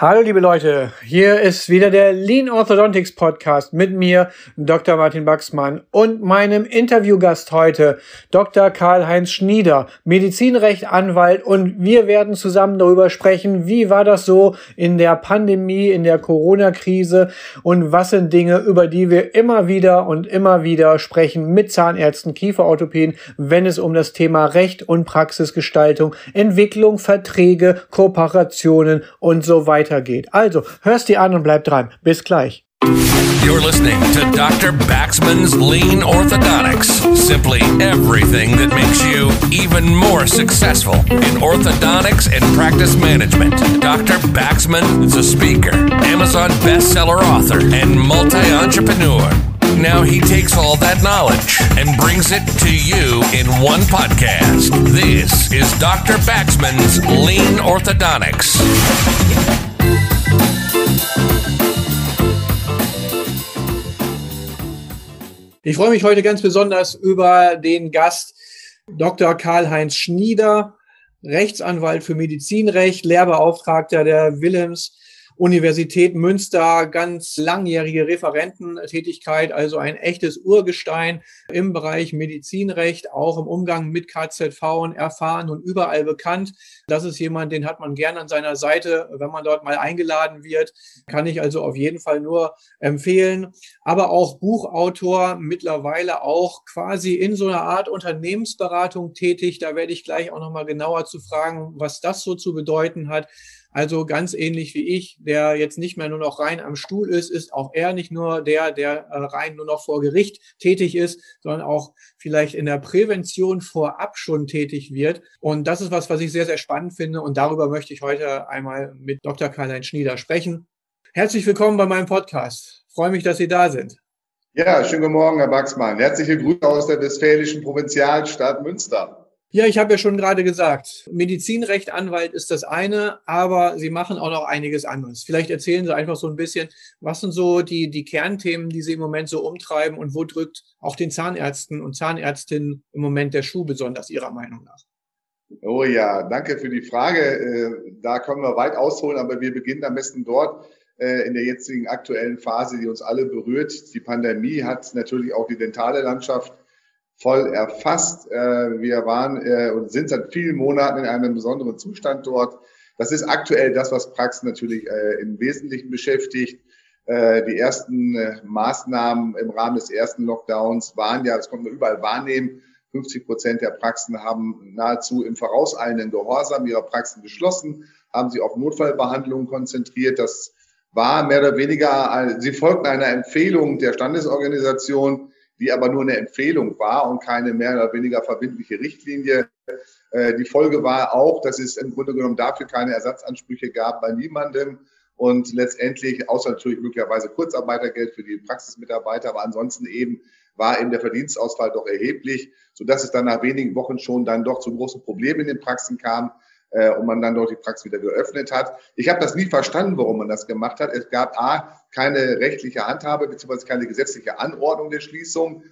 Hallo liebe Leute, hier ist wieder der Lean Orthodontics Podcast mit mir, Dr. Martin Baxmann und meinem Interviewgast heute, Dr. Karl-Heinz Schnieder, Medizinrecht-Anwalt, und wir werden zusammen darüber sprechen, wie war das so in der Pandemie, in der Corona-Krise und was sind Dinge, über die wir immer wieder sprechen mit Zahnärzten, Kieferorthopäden, wenn es um das Thema Recht und Praxisgestaltung, Entwicklung, Verträge, Kooperationen und so weiter geht. Also, hörst dir an und bleib dran. Bis gleich. You're listening to Dr. Baxman's Lean Orthodontics. Simply everything that makes you even more successful in orthodontics and practice management. Dr. Baxman is a speaker, Amazon bestseller author, and multi-entrepreneur. Now he takes all that knowledge and brings it to you in one podcast. This is Dr. Baxman's Lean Orthodontics. Ich freue mich heute ganz besonders über den Gast Dr. Karl-Heinz Schnieder, Rechtsanwalt für Medizinrecht, Lehrbeauftragter der Wilhelms-Universität Münster, ganz langjährige Referententätigkeit, also ein echtes Urgestein im Bereich Medizinrecht, auch im Umgang mit KZV erfahren und überall bekannt. Das ist jemand, den hat man gern an seiner Seite, wenn man dort mal eingeladen wird. Kann ich also auf jeden Fall nur empfehlen. Aber auch Buchautor, mittlerweile auch quasi in so einer Art Unternehmensberatung tätig. Da werde ich gleich auch nochmal genauer zu fragen, was das so zu bedeuten hat. Also ganz ähnlich wie ich, der jetzt nicht mehr nur noch rein am Stuhl ist auch er nicht nur der rein nur noch vor Gericht tätig ist, sondern auch vielleicht in der Prävention vorab schon tätig wird. Und das ist was ich sehr, sehr spannend finde. Und darüber möchte ich heute einmal mit Dr. Karl-Heinz Schnieder sprechen. Herzlich willkommen bei meinem Podcast. Ich freue mich, dass Sie da sind. Ja, schönen guten Morgen, Herr Baxmann. Herzliche Grüße aus der westfälischen Provinzialstadt Münster. Ja, ich habe ja schon gerade gesagt, Medizinrecht-Anwalt ist das eine, aber Sie machen auch noch einiges anderes. Vielleicht erzählen Sie einfach so ein bisschen, was sind so die Kernthemen, die Sie im Moment so umtreiben und wo drückt auch den Zahnärzten und Zahnärztinnen im Moment der Schuh besonders Ihrer Meinung nach? Oh ja, danke für die Frage. Da können wir weit ausholen, aber wir beginnen am besten dort in der jetzigen aktuellen Phase, die uns alle berührt. Die Pandemie hat natürlich auch die dentale Landschaft voll erfasst. Wir waren und sind seit vielen Monaten in einem besonderen Zustand dort. Das ist aktuell das, was Praxen natürlich im Wesentlichen beschäftigt. Die ersten Maßnahmen im Rahmen des ersten Lockdowns waren ja, das konnte man überall wahrnehmen, 50% der Praxen haben nahezu im vorauseilenden Gehorsam ihre Praxen geschlossen, haben sich auf Notfallbehandlungen konzentriert. Das war mehr oder weniger, sie folgten einer Empfehlung der Standesorganisation, die aber nur eine Empfehlung war und keine mehr oder weniger verbindliche Richtlinie. Die Folge war auch, dass es im Grunde genommen dafür keine Ersatzansprüche gab bei niemandem und letztendlich, außer natürlich möglicherweise Kurzarbeitergeld für die Praxismitarbeiter, aber ansonsten war der Verdienstausfall doch erheblich, sodass es dann nach wenigen Wochen schon dann doch zu großen Problemen in den Praxen kam und man dann dort die Praxis wieder geöffnet hat. Ich habe das nie verstanden, warum man das gemacht hat. Es gab keine rechtliche Handhabe bzw. keine gesetzliche Anordnung der Schließung.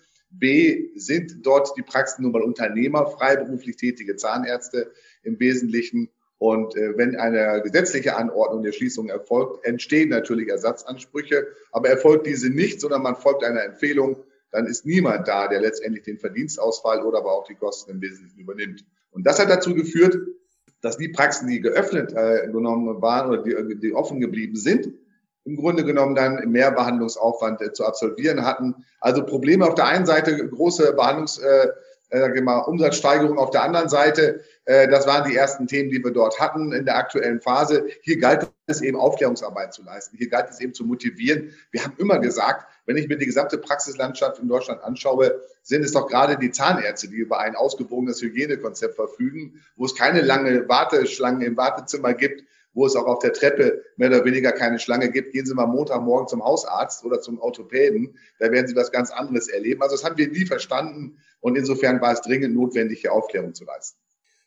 B, sind dort die Praxen nun mal Unternehmer, freiberuflich tätige Zahnärzte im Wesentlichen. Und wenn eine gesetzliche Anordnung der Schließung erfolgt, entstehen natürlich Ersatzansprüche. Aber erfolgt diese nicht, sondern man folgt einer Empfehlung, dann ist niemand da, der letztendlich den Verdienstausfall oder aber auch die Kosten im Wesentlichen übernimmt. Und das hat dazu geführt, dass die Praxen, die geöffnet genommen waren oder die offen geblieben sind, im Grunde genommen dann mehr Behandlungsaufwand zu absolvieren hatten. Also Probleme auf der einen Seite, große Umsatzsteigerung auf der anderen Seite. Das waren die ersten Themen, die wir dort hatten in der aktuellen Phase. Hier galt es eben, Aufklärungsarbeit zu leisten. Hier galt es eben zu motivieren. Wir haben immer gesagt, wenn ich mir die gesamte Praxislandschaft in Deutschland anschaue, sind es doch gerade die Zahnärzte, die über ein ausgewogenes Hygienekonzept verfügen, wo es keine lange Warteschlangen im Wartezimmer gibt, wo es auch auf der Treppe mehr oder weniger keine Schlange gibt. Gehen Sie mal Montagmorgen zum Hausarzt oder zum Orthopäden, da werden Sie was ganz anderes erleben. Also das haben wir nie verstanden und insofern war es dringend notwendig, hier Aufklärung zu leisten.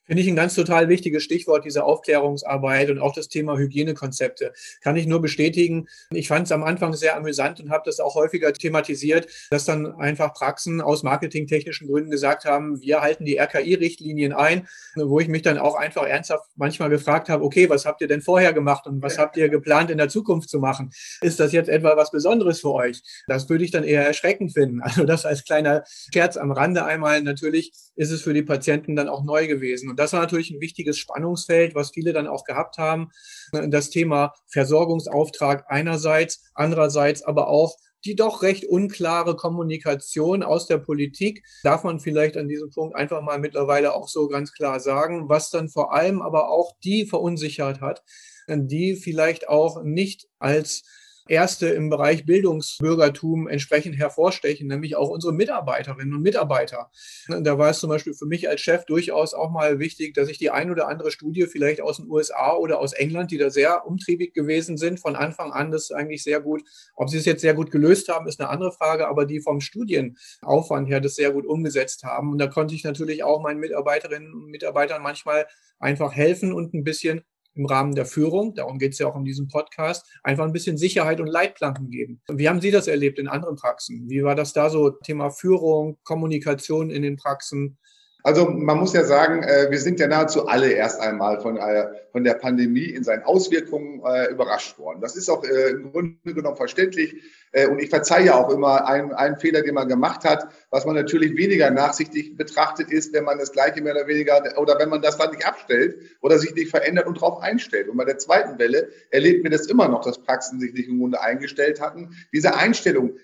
Finde ich ein ganz total wichtiges Stichwort, diese Aufklärungsarbeit und auch das Thema Hygienekonzepte. Kann ich nur bestätigen. Ich fand es am Anfang sehr amüsant und habe das auch häufiger thematisiert, dass dann einfach Praxen aus marketingtechnischen Gründen gesagt haben, wir halten die RKI-Richtlinien ein, wo ich mich dann auch einfach ernsthaft manchmal gefragt habe, okay, was habt ihr denn vorher gemacht und was habt ihr geplant in der Zukunft zu machen? Ist das jetzt etwa was Besonderes für euch? Das würde ich dann eher erschreckend finden. Also das als kleiner Scherz am Rande einmal. Natürlich ist es für die Patienten dann auch neu gewesen. Und das war natürlich ein wichtiges Spannungsfeld, was viele dann auch gehabt haben. Das Thema Versorgungsauftrag einerseits, andererseits aber auch die doch recht unklare Kommunikation aus der Politik, darf man vielleicht an diesem Punkt einfach mal mittlerweile auch so ganz klar sagen, was dann vor allem aber auch die verunsichert hat, die vielleicht auch nicht als Erste im Bereich Bildungsbürgertum entsprechend hervorstechen, nämlich auch unsere Mitarbeiterinnen und Mitarbeiter. Da war es zum Beispiel für mich als Chef durchaus auch mal wichtig, dass ich die ein oder andere Studie vielleicht aus den USA oder aus England, die da sehr umtriebig gewesen sind, von Anfang an das eigentlich sehr gut, ob sie es jetzt sehr gut gelöst haben, ist eine andere Frage, aber die vom Studienaufwand her das sehr gut umgesetzt haben. Und da konnte ich natürlich auch meinen Mitarbeiterinnen und Mitarbeitern manchmal einfach helfen und ein bisschen im Rahmen der Führung, darum geht es ja auch in diesem Podcast, einfach ein bisschen Sicherheit und Leitplanken geben. Wie haben Sie das erlebt in anderen Praxen? Wie war das da so, Thema Führung, Kommunikation in den Praxen? Also man muss ja sagen, wir sind ja nahezu alle erst einmal von der Pandemie in seinen Auswirkungen überrascht worden. Das ist auch im Grunde genommen verständlich. Und ich verzeihe ja auch immer einen Fehler, den man gemacht hat, was man natürlich weniger nachsichtig betrachtet ist, wenn man das Gleiche mehr oder weniger, oder wenn man das dann nicht abstellt oder sich nicht verändert und darauf einstellt. Und bei der zweiten Welle erlebt mir das immer noch, dass Praxen sich nicht im Grunde eingestellt hatten. Diese Einstellung,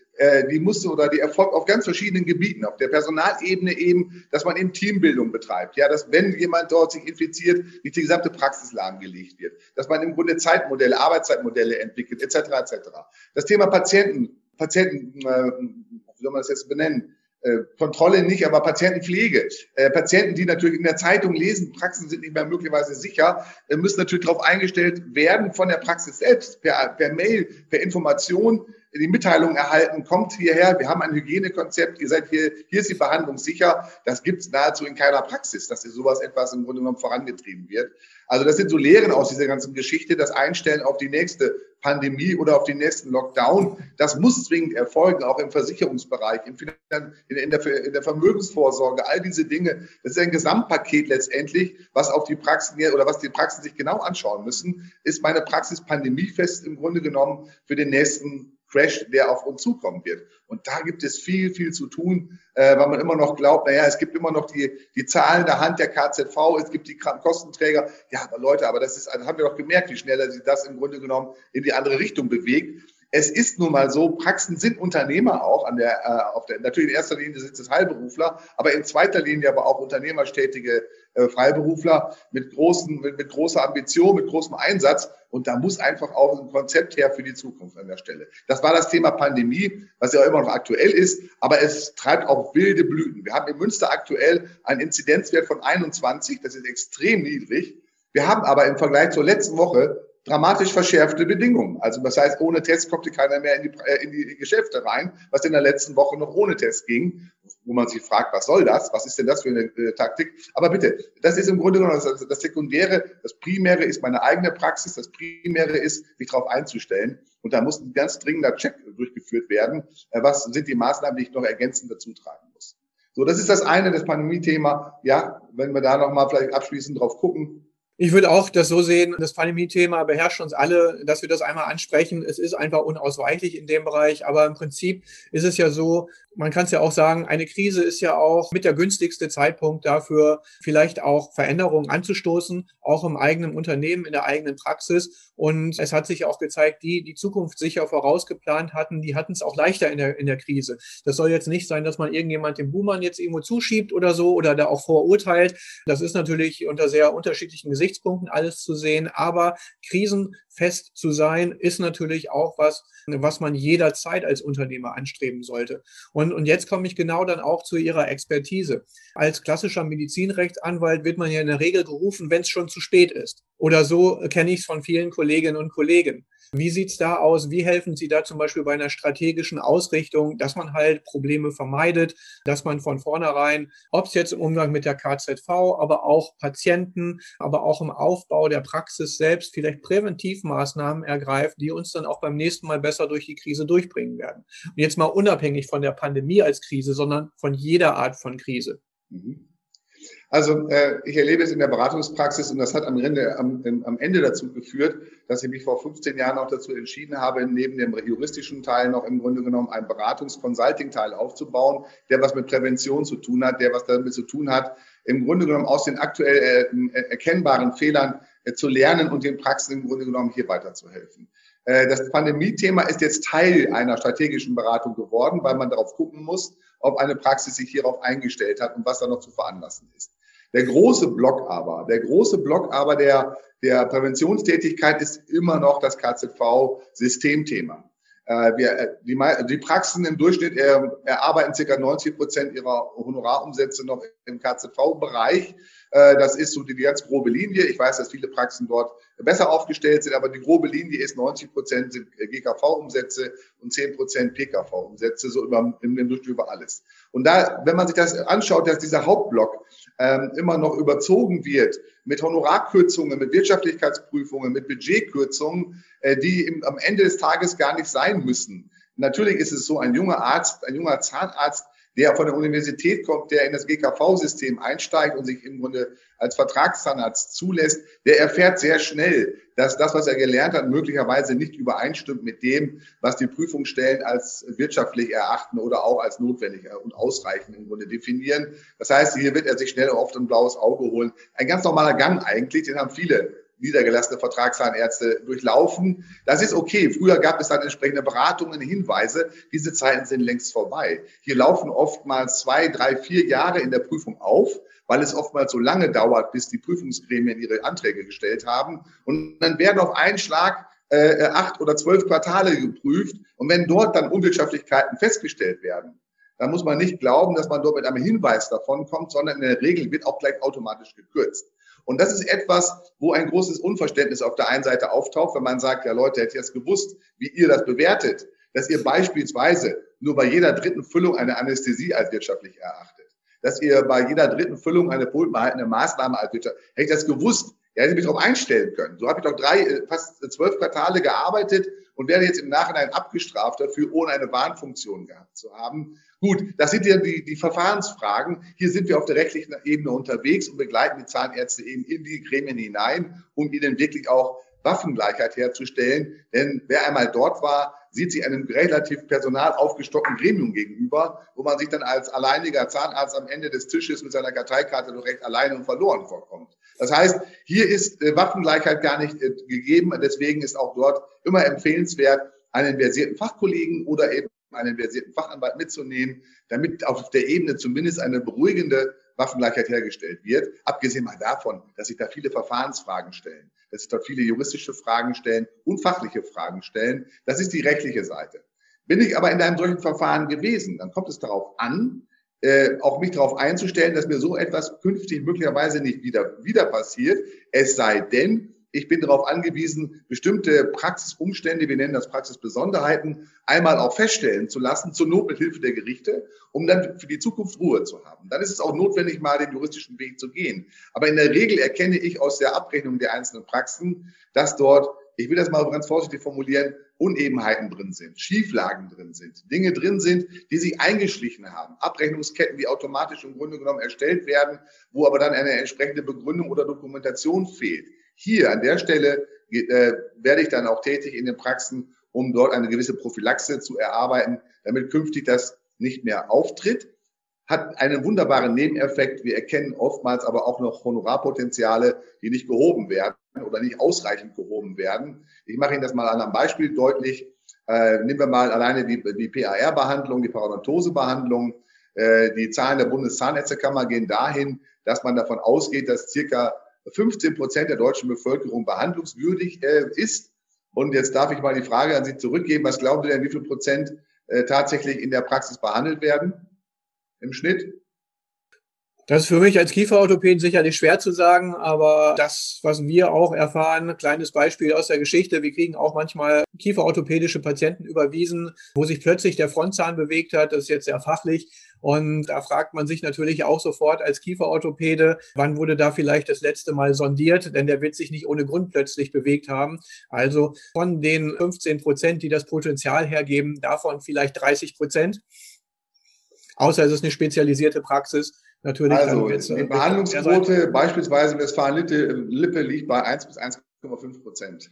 die erfolgt auf ganz verschiedenen Gebieten. Auf der Personalebene eben, dass man eben Teambildung betreibt. Ja, dass wenn jemand dort sich infiziert, nicht die gesamte Praxis lahmgelegt wird. Dass man im Grunde Zeitmodelle, Arbeitszeitmodelle entwickelt, etc., etc. Das Thema Patienten, wie soll man das jetzt benennen? Kontrolle nicht, aber Patientenpflege. Patienten, die natürlich in der Zeitung lesen, Praxen sind nicht mehr möglicherweise sicher, müssen natürlich darauf eingestellt werden von der Praxis selbst, per Mail, per Information, die Mitteilung erhalten, kommt hierher, wir haben ein Hygienekonzept, ihr seid hier ist die Behandlung sicher. Das gibt es nahezu in keiner Praxis, dass sowas etwas im Grunde genommen vorangetrieben wird. Also das sind so Lehren aus dieser ganzen Geschichte, das Einstellen auf die nächste Pandemie oder auf den nächsten Lockdown. Das muss zwingend erfolgen, auch im Versicherungsbereich, in der Vermögensvorsorge, all diese Dinge. Das ist ein Gesamtpaket letztendlich, was auf die Praxen oder was die Praxen sich genau anschauen müssen. Ist meine Praxis pandemiefest im Grunde genommen für den nächsten Crash, der auf uns zukommen wird. Und da gibt es viel, viel zu tun, weil man immer noch glaubt, es gibt immer noch die Zahlen der Hand der KZV, es gibt die Kostenträger. Ja, aber Leute, das haben wir doch gemerkt, wie schneller sich das im Grunde genommen in die andere Richtung bewegt. Es ist nun mal so, Praxen sind Unternehmer auch, natürlich in erster Linie sind es Heilberufler, aber in zweiter Linie aber auch unternehmerstätige Freiberufler mit großer Ambition, mit großem Einsatz. Und da muss einfach auch ein Konzept her für die Zukunft an der Stelle. Das war das Thema Pandemie, was ja immer noch aktuell ist, aber es treibt auch wilde Blüten. Wir haben in Münster aktuell einen Inzidenzwert von 21, das ist extrem niedrig. Wir haben aber im Vergleich zur letzten Woche dramatisch verschärfte Bedingungen. Also das heißt, ohne Test kommt keiner mehr in die Geschäfte rein, was in der letzten Woche noch ohne Test ging, wo man sich fragt, was soll das? Was ist denn das für eine Taktik? Aber bitte, das ist im Grunde genommen das Sekundäre. Das Primäre ist meine eigene Praxis. Das Primäre ist, sich darauf einzustellen. Und da muss ein ganz dringender Check durchgeführt werden. Was sind die Maßnahmen, die ich noch ergänzend dazu tragen muss? So, das ist das eine, das Pandemie-Thema. Ja, wenn wir da nochmal vielleicht abschließend drauf gucken. Ich würde auch das so sehen, das Pandemie-Thema beherrscht uns alle, dass wir das einmal ansprechen. Es ist einfach unausweichlich in dem Bereich, aber im Prinzip ist es ja so, man kann es ja auch sagen, eine Krise ist ja auch mit der günstigste Zeitpunkt dafür, vielleicht auch Veränderungen anzustoßen, auch im eigenen Unternehmen, in der eigenen Praxis. Und es hat sich auch gezeigt, die Zukunft sicher vorausgeplant hatten, die hatten es auch leichter in der Krise. Das soll jetzt nicht sein, dass man irgendjemand den Boomern jetzt irgendwo zuschiebt oder so oder da auch vorurteilt. Das ist natürlich unter sehr unterschiedlichen Gesichtspunkten alles zu sehen, aber krisenfest zu sein, ist natürlich auch was man jederzeit als Unternehmer anstreben sollte. Und jetzt komme ich genau dann auch zu Ihrer Expertise. Als klassischer Medizinrechtsanwalt wird man ja in der Regel gerufen, wenn es schon zu spät ist. Oder so kenne ich es von vielen Kolleginnen und Kollegen. Wie sieht's da aus? Wie helfen Sie da zum Beispiel bei einer strategischen Ausrichtung, dass man halt Probleme vermeidet, dass man von vornherein, ob es jetzt im Umgang mit der KZV, aber auch Patienten, aber auch im Aufbau der Praxis selbst vielleicht Präventivmaßnahmen ergreift, die uns dann auch beim nächsten Mal besser durch die Krise durchbringen werden. Und jetzt mal unabhängig von der Pandemie als Krise, sondern von jeder Art von Krise. Also ich erlebe es in der Beratungspraxis und das hat am Ende dazu geführt, dass ich mich vor 15 Jahren auch dazu entschieden habe, neben dem juristischen Teil noch im Grunde genommen einen Beratungs-Consulting-Teil aufzubauen, der was mit Prävention zu tun hat, der was damit zu tun hat, im Grunde genommen aus den aktuell erkennbaren Fehlern zu lernen und den Praxen im Grunde genommen hier weiterzuhelfen. Das Pandemie-Thema ist jetzt Teil einer strategischen Beratung geworden, weil man darauf gucken muss, ob eine Praxis sich hierauf eingestellt hat und was da noch zu veranlassen ist. Der große Block aber der Präventionstätigkeit ist immer noch das KZV-Systemthema. Die Praxen im Durchschnitt erarbeiten ca. 90% ihrer Honorarumsätze noch im KZV-Bereich. Das ist so die ganz grobe Linie. Ich weiß, dass viele Praxen dort besser aufgestellt sind, aber die grobe Linie ist 90% sind GKV-Umsätze und 10% PKV-Umsätze, so im Durchschnitt über alles. Und da, wenn man sich das anschaut, dass dieser Hauptblock immer noch überzogen wird mit Honorarkürzungen, mit Wirtschaftlichkeitsprüfungen, mit Budgetkürzungen, die am Ende des Tages gar nicht sein müssen. Natürlich ist es so, ein junger Zahnarzt, der von der Universität kommt, der in das GKV-System einsteigt und sich im Grunde als Vertragszahnarzt zulässt, der erfährt sehr schnell, dass das, was er gelernt hat, möglicherweise nicht übereinstimmt mit dem, was die Prüfungsstellen als wirtschaftlich erachten oder auch als notwendig und ausreichend im Grunde definieren. Das heißt, hier wird er sich schnell oft ein blaues Auge holen. Ein ganz normaler Gang eigentlich, den haben viele niedergelassene Vertragszahnärzte durchlaufen. Das ist okay. Früher gab es dann entsprechende Beratungen, Hinweise. Diese Zeiten sind längst vorbei. Hier laufen oftmals 2, 3, 4 Jahre in der Prüfung auf, weil es oftmals so lange dauert, bis die Prüfungsgremien ihre Anträge gestellt haben. Und dann werden auf einen Schlag 8 oder 12 Quartale geprüft. Und wenn dort dann Unwirtschaftlichkeiten festgestellt werden, dann muss man nicht glauben, dass man dort mit einem Hinweis davon kommt, sondern in der Regel wird auch gleich automatisch gekürzt. Und das ist etwas, wo ein großes Unverständnis auf der einen Seite auftaucht, wenn man sagt, ja Leute, hättet ihr das gewusst, wie ihr das bewertet, dass ihr beispielsweise nur bei jeder dritten Füllung eine Anästhesie als wirtschaftlich erachtet, dass ihr bei jeder dritten Füllung eine pulpenhaltende Maßnahme als wirtschaftlich, hätte ich das gewusst, ja, hätte ich mich darauf einstellen können. So habe ich doch fast 12 Quartale gearbeitet und werde jetzt im Nachhinein abgestraft dafür, ohne eine Warnfunktion gehabt zu haben. Gut, das sind ja die Verfahrensfragen. Hier sind wir auf der rechtlichen Ebene unterwegs und begleiten die Zahnärzte eben in die Gremien hinein, um ihnen wirklich auch Waffengleichheit herzustellen. Denn wer einmal dort war, sieht sich einem relativ personal aufgestockten Gremium gegenüber, wo man sich dann als alleiniger Zahnarzt am Ende des Tisches mit seiner Karteikarte doch recht alleine und verloren vorkommt. Das heißt, hier ist Waffengleichheit gar nicht gegeben. Deswegen ist auch dort immer empfehlenswert, einen versierten Fachkollegen oder eben einen versierten Fachanwalt mitzunehmen, damit auf der Ebene zumindest eine beruhigende Waffengleichheit hergestellt wird. Abgesehen mal davon, dass sich da viele Verfahrensfragen stellen, dass sich dort viele juristische Fragen stellen und fachliche Fragen stellen. Das ist die rechtliche Seite. Bin ich aber in einem solchen Verfahren gewesen, dann kommt es darauf an, auch mich darauf einzustellen, dass mir so etwas künftig möglicherweise nicht wieder passiert, es sei denn, ich bin darauf angewiesen, bestimmte Praxisumstände, wir nennen das Praxisbesonderheiten, einmal auch feststellen zu lassen, zur Not mit Hilfe der Gerichte, um dann für die Zukunft Ruhe zu haben. Dann ist es auch notwendig, mal den juristischen Weg zu gehen. Aber in der Regel erkenne ich aus der Abrechnung der einzelnen Praxen, dass dort, ich will das mal ganz vorsichtig formulieren, Unebenheiten drin sind, Schieflagen drin sind, Dinge drin sind, die sich eingeschlichen haben, Abrechnungsketten, die automatisch im Grunde genommen erstellt werden, wo aber dann eine entsprechende Begründung oder Dokumentation fehlt. Hier an der Stelle werde ich dann auch tätig in den Praxen, um dort eine gewisse Prophylaxe zu erarbeiten, damit künftig das nicht mehr auftritt. Hat einen wunderbaren Nebeneffekt. Wir erkennen oftmals aber auch noch Honorarpotenziale, die nicht gehoben werden oder nicht ausreichend gehoben werden. Ich mache Ihnen das mal an einem Beispiel deutlich. Nehmen wir mal alleine die PAR-Behandlung, die Parodontose-Behandlung. Die Zahlen der Bundeszahnärztekammer gehen dahin, dass man davon ausgeht, dass circa 15% der deutschen Bevölkerung behandlungswürdig ist. Und jetzt darf ich mal die Frage an Sie zurückgeben. Was glauben Sie denn, wie viel Prozent tatsächlich in der Praxis behandelt werden im Schnitt? Das ist für mich als Kieferorthopäden sicherlich schwer zu sagen, aber das, was wir auch erfahren, kleines Beispiel aus der Geschichte, wir kriegen auch manchmal kieferorthopädische Patienten überwiesen, wo sich plötzlich der Frontzahn bewegt hat, das ist jetzt sehr fachlich. Und da fragt man sich natürlich auch sofort als Kieferorthopäde, wann wurde da vielleicht das letzte Mal sondiert, denn der wird sich nicht ohne Grund plötzlich bewegt haben. Also von den 15%, die das Potenzial hergeben, davon vielleicht 30%. Außer es ist eine spezialisierte Praxis. Natürlich also die Behandlungsquote beispielsweise in Westfalen-Lippe liegt bei 1 bis 1,5%.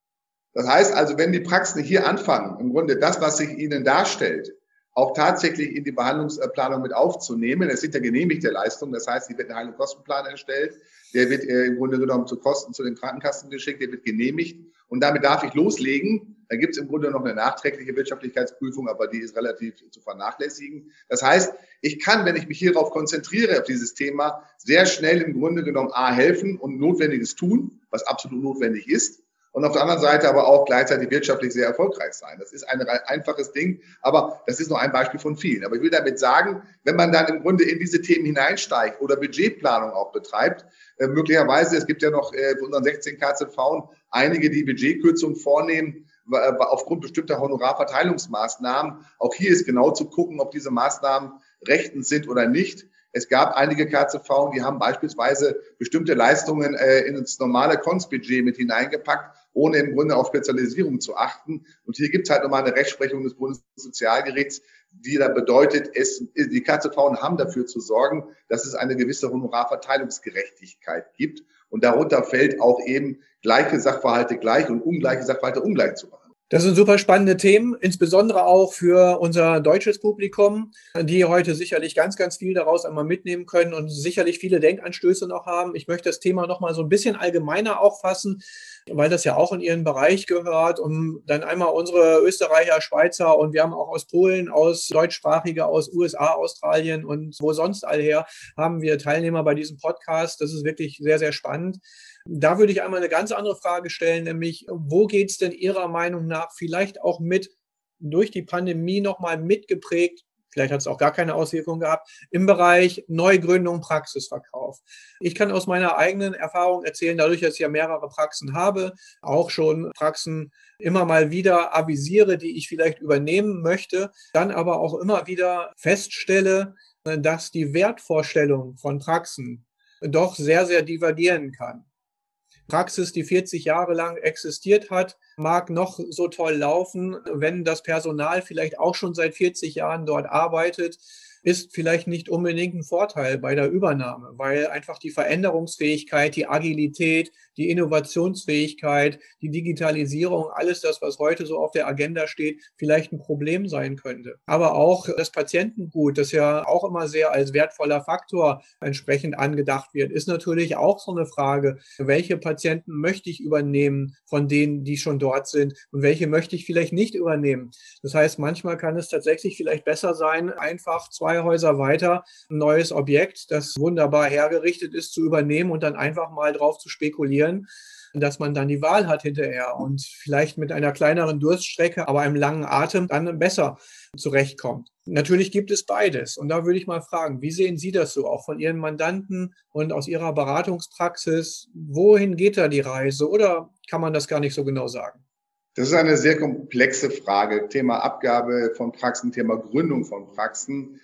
Das heißt also, wenn die Praxen hier anfangen, im Grunde das, was sich ihnen darstellt, auch tatsächlich in die Behandlungsplanung mit aufzunehmen. Es sind ja genehmigte Leistungen, das heißt, hier wird ein Heil- und Kostenplan erstellt, der wird im Grunde genommen zu Kosten zu den Krankenkassen geschickt, der wird genehmigt und damit darf ich loslegen. Da gibt es im Grunde noch eine nachträgliche Wirtschaftlichkeitsprüfung, aber die ist relativ zu vernachlässigen. Das heißt, ich kann, wenn ich mich hierauf konzentriere, auf dieses Thema, sehr schnell im Grunde genommen helfen und Notwendiges tun, was absolut notwendig ist. Und auf der anderen Seite aber auch gleichzeitig wirtschaftlich sehr erfolgreich sein. Das ist ein einfaches Ding, aber das ist nur ein Beispiel von vielen. Aber ich will damit sagen, wenn man dann im Grunde in diese Themen hineinsteigt oder Budgetplanung auch betreibt, möglicherweise, es gibt ja noch für unseren 16 KZV einige, die Budgetkürzungen vornehmen aufgrund bestimmter Honorarverteilungsmaßnahmen. Auch hier ist genau zu gucken, ob diese Maßnahmen rechtens sind oder nicht. Es gab einige KZV, die haben beispielsweise bestimmte Leistungen ins normale Konzbudget mit hineingepackt, ohne im Grunde auf Spezialisierung zu achten. Und hier gibt es halt nochmal eine Rechtsprechung des Bundessozialgerichts, die da bedeutet, die KZV haben dafür zu sorgen, dass es eine gewisse Honorarverteilungsgerechtigkeit gibt. Und darunter fällt auch eben gleiche Sachverhalte gleich und ungleiche Sachverhalte ungleich zu behandeln. Das sind super spannende Themen, insbesondere auch für unser deutsches Publikum, die heute sicherlich ganz, ganz viel daraus einmal mitnehmen können und sicherlich viele Denkanstöße noch haben. Ich möchte das Thema noch mal so ein bisschen allgemeiner auffassen, weil das ja auch in Ihren Bereich gehört, um dann einmal unsere Österreicher, Schweizer und wir haben auch aus Polen, aus Deutschsprachige, aus USA, Australien und wo sonst allher haben wir Teilnehmer bei diesem Podcast. Das ist wirklich sehr, sehr spannend. Da würde ich einmal eine ganz andere Frage stellen, nämlich wo geht es denn Ihrer Meinung nach vielleicht auch durch die Pandemie nochmal mitgeprägt, vielleicht hat es auch gar keine Auswirkungen gehabt, im Bereich Neugründung, Praxisverkauf. Ich kann aus meiner eigenen Erfahrung erzählen, dadurch, dass ich ja mehrere Praxen habe, auch schon Praxen immer mal wieder avisiere, die ich vielleicht übernehmen möchte, dann aber auch immer wieder feststelle, dass die Wertvorstellung von Praxen doch sehr, sehr divergieren kann. Praxis, die 40 Jahre lang existiert hat, mag noch so toll laufen, wenn das Personal vielleicht auch schon seit 40 Jahren dort arbeitet, ist vielleicht nicht unbedingt ein Vorteil bei der Übernahme, weil einfach die Veränderungsfähigkeit, die Agilität, die Innovationsfähigkeit, die Digitalisierung, alles das, was heute so auf der Agenda steht, vielleicht ein Problem sein könnte. Aber auch das Patientengut, das ja auch immer sehr als wertvoller Faktor entsprechend angedacht wird, ist natürlich auch so eine Frage, welche Patienten möchte ich übernehmen von denen, die schon dort sind und welche möchte ich vielleicht nicht übernehmen. Das heißt, manchmal kann es tatsächlich vielleicht besser sein, einfach 2 Häuser weiter ein neues Objekt, das wunderbar hergerichtet ist, zu übernehmen und dann einfach mal drauf zu spekulieren, dass man dann die Wahl hat hinterher und vielleicht mit einer kleineren Durststrecke, aber einem langen Atem dann besser zurechtkommt. Natürlich gibt es beides. Und da würde ich mal fragen, wie sehen Sie das so, auch von Ihren Mandanten und aus Ihrer Beratungspraxis? Wohin geht da die Reise oder kann man das gar nicht so genau sagen? Das ist eine sehr komplexe Frage. Thema Abgabe von Praxen, Thema Gründung von Praxen.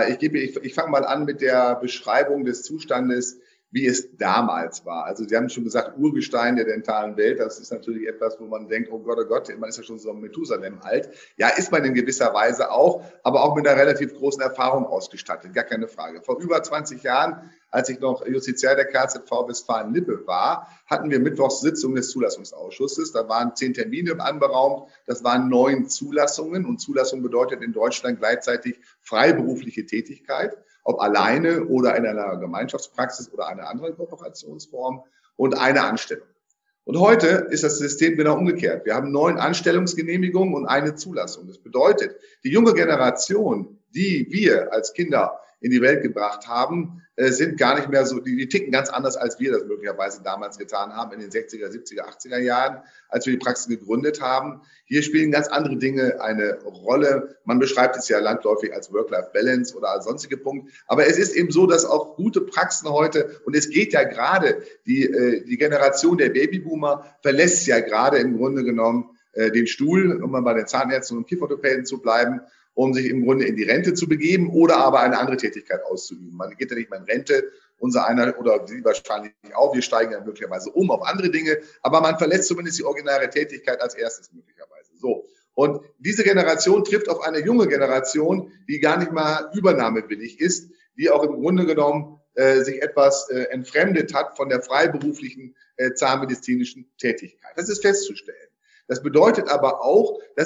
Ich fange mal an mit der Beschreibung des Zustandes, wie es damals war. Also Sie haben schon gesagt, Urgestein der dentalen Welt. Das ist natürlich etwas, wo man denkt, oh Gott, man ist ja schon so Methusalem alt. Ja, ist man in gewisser Weise auch, aber auch mit einer relativ großen Erfahrung ausgestattet, gar keine Frage. Vor über 20 Jahren, als ich noch Justiziar der KZV Westfalen-Lippe war, hatten wir Mittwochssitzung des Zulassungsausschusses. Da waren 10 Termine anberaumt. Das waren 9 Zulassungen. Und Zulassung bedeutet in Deutschland gleichzeitig freiberufliche Tätigkeit, ob alleine oder in einer Gemeinschaftspraxis oder einer anderen Kooperationsform und eine Anstellung. Und heute ist das System genau umgekehrt. Wir haben 9 Anstellungsgenehmigungen und eine Zulassung. Das bedeutet, die junge Generation, die wir als Kinder in die Welt gebracht haben, sind gar nicht mehr so, die ticken ganz anders, als wir das möglicherweise damals getan haben in den 60er, 70er, 80er Jahren, als wir die Praxis gegründet haben. Hier spielen ganz andere Dinge eine Rolle. Man beschreibt es ja landläufig als Work-Life-Balance oder als sonstige Punkte. Aber es ist eben so, dass auch gute Praxen heute, und es geht ja gerade, die Generation der Babyboomer verlässt ja gerade im Grunde genommen den Stuhl, um mal bei den Zahnärzten und Kieferorthopäden zu bleiben, um sich im Grunde in die Rente zu begeben oder aber eine andere Tätigkeit auszuüben. Man geht ja nicht mehr in Rente, unser einer oder Sie wahrscheinlich auch, wir steigen ja möglicherweise um auf andere Dinge, aber man verlässt zumindest die originäre Tätigkeit als erstes möglicherweise. So. Und diese Generation trifft auf eine junge Generation, die gar nicht mal übernahmewillig ist, die auch im Grunde genommen sich etwas entfremdet hat von der freiberuflichen zahnmedizinischen Tätigkeit. Das ist festzustellen. Das bedeutet aber auch, dass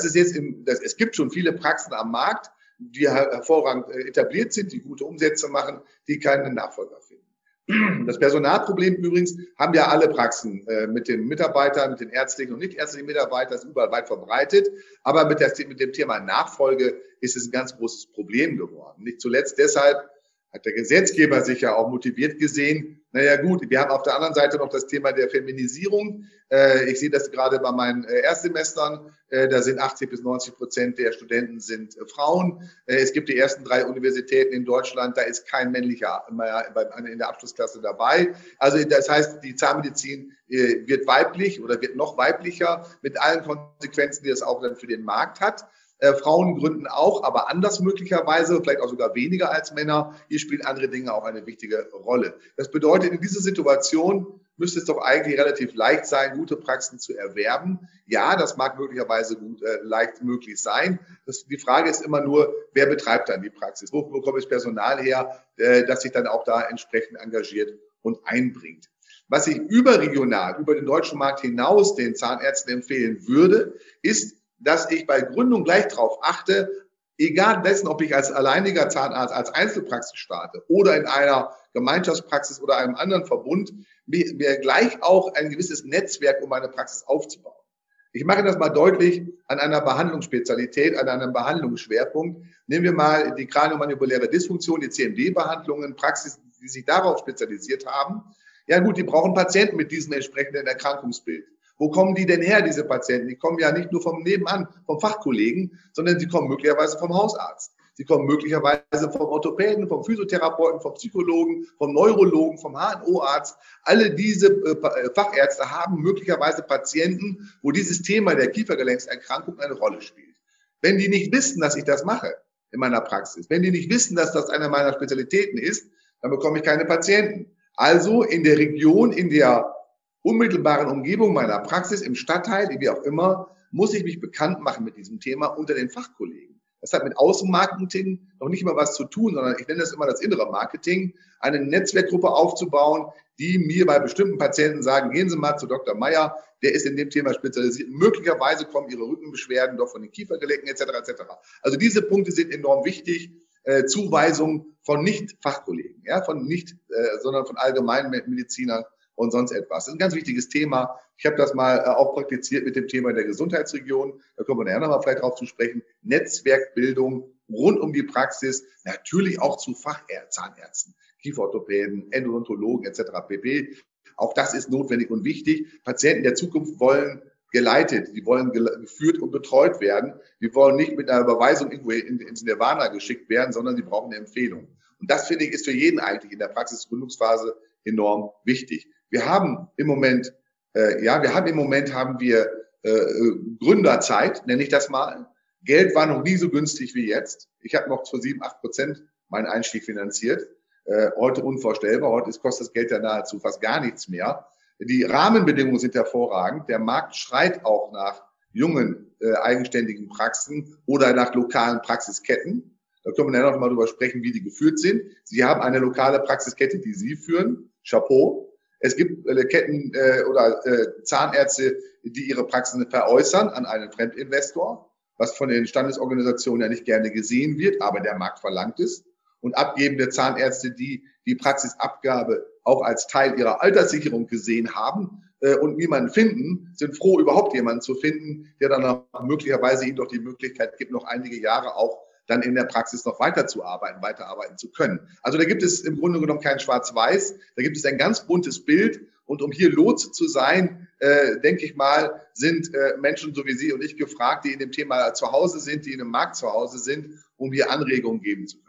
es gibt schon viele Praxen am Markt, die hervorragend etabliert sind, die gute Umsätze machen, die keinen Nachfolger finden. Das Personalproblem übrigens haben ja alle Praxen mit den Mitarbeitern, mit den ärztlichen und nicht ärztlichen Mitarbeitern, ist überall weit verbreitet. Aber mit dem Thema Nachfolge ist es ein ganz großes Problem geworden. Nicht zuletzt deshalb hat der Gesetzgeber sich ja auch motiviert gesehen. Naja gut, wir haben auf der anderen Seite noch das Thema der Feminisierung. Ich sehe das gerade bei meinen Erstsemestern. Da sind 80-90% der Studenten sind Frauen. Es gibt die ersten 3 Universitäten in Deutschland. Da ist kein männlicher mehr in der Abschlussklasse dabei. Also das heißt, die Zahnmedizin wird weiblich oder wird noch weiblicher mit allen Konsequenzen, die das auch dann für den Markt hat. Frauen gründen auch, aber anders möglicherweise, vielleicht auch sogar weniger als Männer. Hier spielen andere Dinge auch eine wichtige Rolle. Das bedeutet, in dieser Situation müsste es doch eigentlich relativ leicht sein, gute Praxen zu erwerben. Ja, das mag möglicherweise leicht möglich sein. Die Frage ist immer nur, wer betreibt dann die Praxis? Wo bekomme ich Personal her, das sich dann auch da entsprechend engagiert und einbringt? Was ich überregional, über den deutschen Markt hinaus den Zahnärzten empfehlen würde, ist, dass ich bei Gründung gleich darauf achte, egal dessen, ob ich als alleiniger Zahnarzt, als Einzelpraxis starte oder in einer Gemeinschaftspraxis oder einem anderen Verbund, mir gleich auch ein gewisses Netzwerk um meine Praxis aufzubauen. Ich mache das mal deutlich an einer Behandlungsspezialität, an einem Behandlungsschwerpunkt. Nehmen wir mal die kraniomandibuläre Dysfunktion, die CMD-Behandlungen, Praxis, die sich darauf spezialisiert haben. Ja gut, die brauchen Patienten mit diesem entsprechenden Erkrankungsbild. Wo kommen die denn her, diese Patienten? Die kommen ja nicht nur vom Nebenan, vom Fachkollegen, sondern sie kommen möglicherweise vom Hausarzt. Sie kommen möglicherweise vom Orthopäden, vom Physiotherapeuten, vom Psychologen, vom Neurologen, vom HNO-Arzt. Alle diese Fachärzte haben möglicherweise Patienten, wo dieses Thema der Kiefergelenkserkrankung eine Rolle spielt. Wenn die nicht wissen, dass ich das mache in meiner Praxis, wenn die nicht wissen, dass das eine meiner Spezialitäten ist, dann bekomme ich keine Patienten. Also in der Region, in der unmittelbaren Umgebung meiner Praxis, im Stadtteil, wie auch immer, muss ich mich bekannt machen mit diesem Thema unter den Fachkollegen. Das hat mit Außenmarketing noch nicht mal was zu tun, sondern ich nenne das immer das innere Marketing, eine Netzwerkgruppe aufzubauen, die mir bei bestimmten Patienten sagen, gehen Sie mal zu Dr. Meyer, der ist in dem Thema spezialisiert. Möglicherweise kommen Ihre Rückenbeschwerden doch von den Kiefergelenken etc. etc. Also diese Punkte sind enorm wichtig. Zuweisung von Nicht-Fachkollegen, ja, sondern von allgemeinen Medizinern und sonst etwas. Das ist ein ganz wichtiges Thema. Ich habe das mal auch praktiziert mit dem Thema der Gesundheitsregion. Da kommen wir nachher nochmal vielleicht drauf zu sprechen. Netzwerkbildung rund um die Praxis, natürlich auch zu Fachzahnärzten, Kieferorthopäden, Endodontologen etc. pp. Auch das ist notwendig und wichtig. Patienten der Zukunft wollen geleitet, die wollen geführt und betreut werden. Die wollen nicht mit einer Überweisung irgendwo ins Nirvana geschickt werden, sondern sie brauchen eine Empfehlung. Und das, finde ich, ist für jeden eigentlich in der Praxisgründungsphase enorm wichtig. Wir haben im Moment haben wir Gründerzeit, nenne ich das mal. Geld war noch nie so günstig wie jetzt. Ich habe noch zu 7-8% meinen Einstieg finanziert. Heute unvorstellbar. Heute kostet das Geld ja nahezu fast gar nichts mehr. Die Rahmenbedingungen sind hervorragend. Der Markt schreit auch nach jungen, eigenständigen Praxen oder nach lokalen Praxisketten. Da können wir ja noch mal drüber sprechen, wie die geführt sind. Sie haben eine lokale Praxiskette, die Sie führen. Chapeau. Es gibt Ketten oder Zahnärzte, die ihre Praxen veräußern an einen Fremdinvestor, was von den Standesorganisationen ja nicht gerne gesehen wird, aber der Markt verlangt es. Und abgebende Zahnärzte, die die Praxisabgabe auch als Teil ihrer Alterssicherung gesehen haben und niemanden finden, sind froh, überhaupt jemanden zu finden, der dann auch möglicherweise ihnen doch die Möglichkeit gibt, noch einige Jahre auch dann in der Praxis noch weiterarbeiten zu können. Also da gibt es im Grunde genommen kein Schwarz-Weiß, da gibt es ein ganz buntes Bild. Und um hier Lotse zu sein, denke ich mal, sind Menschen so wie Sie und ich gefragt, die in dem Thema zu Hause sind, die in dem Markt zu Hause sind, um hier Anregungen geben zu können.